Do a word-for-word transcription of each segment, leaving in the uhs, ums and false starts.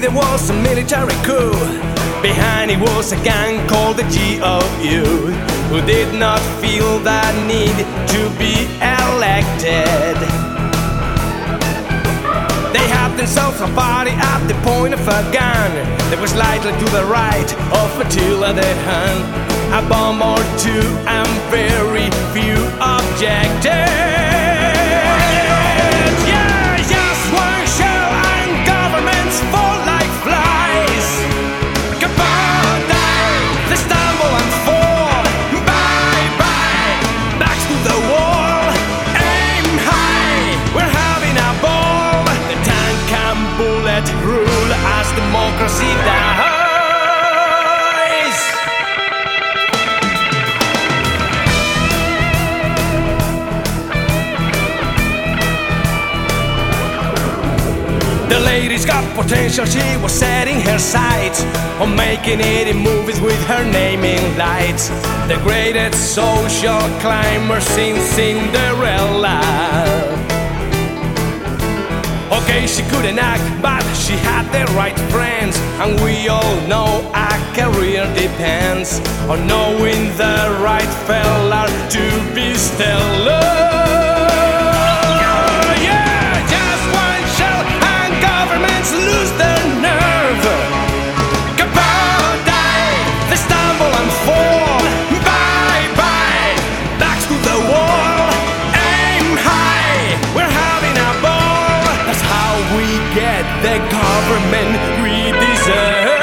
there was a military coup. Behind it was a gang called the G O U, who did not feel the need to be elected. They had themselves a party at the point of a gun that was slightly to the right of Attila the Hun. A bomb or two and very few objected. Rule as democracy dies. The lady's got potential, she was setting her sights on making it in movies with her name in lights. The greatest social climber since Cinderella. Okay, she couldn't act, but she had the right friends. And we all know a career depends on knowing the right fella to be stellar. Yeah, just one shell and governments lose their nerve. Kapow, die, they stumble and fall. Bye, bye, backs to the wall. Aim high, we're having a ball. That's how we get the government we deserve.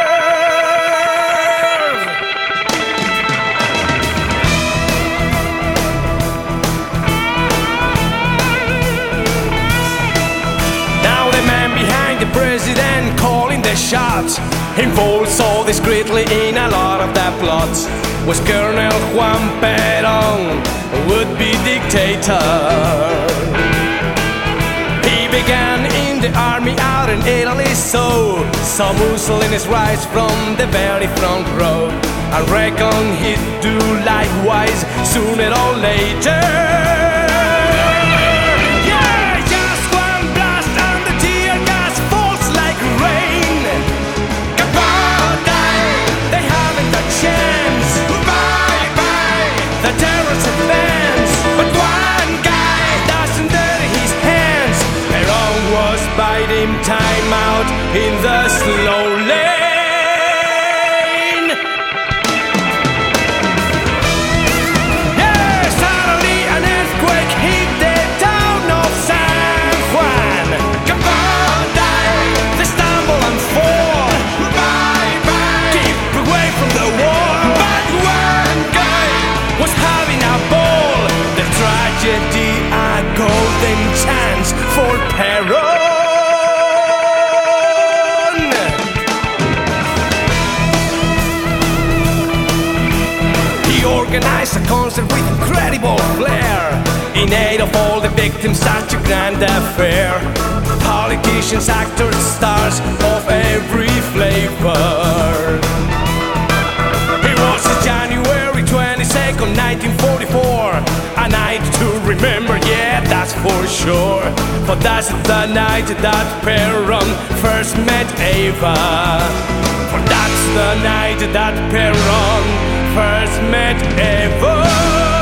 Now the man behind the president calling the shots, involved so discreetly in a lot of the plots, was Colonel Juan Perón, would-be dictator. Began in the army out in Italy, so saw Mussolini's rise from the very front row. I reckon he'd do likewise sooner or later. Yeah, just one blast and the tear gas falls like rain. Kapow, die, they haven't a chance. Bye, bye, the terrorists advance. But one guy doesn't dirty his hands. Was biding time out in the slow lane. Yeah, suddenly an earthquake hit the town of San Juan. Kapow, die, they stumble and fall. Bye, bye, keep away from the wall. But one guy was having a ball. The tragedy, a golden chance for Perón. Organized a concert with incredible flair, in aid of all the victims, such a grand affair. Politicians, actors, stars of every flavor. It was January twenty-second, nineteen forty-four, a night to remember, yeah, that's for sure. For that's the night that Perón first met Eva. For that's the night that Perón first met Eva.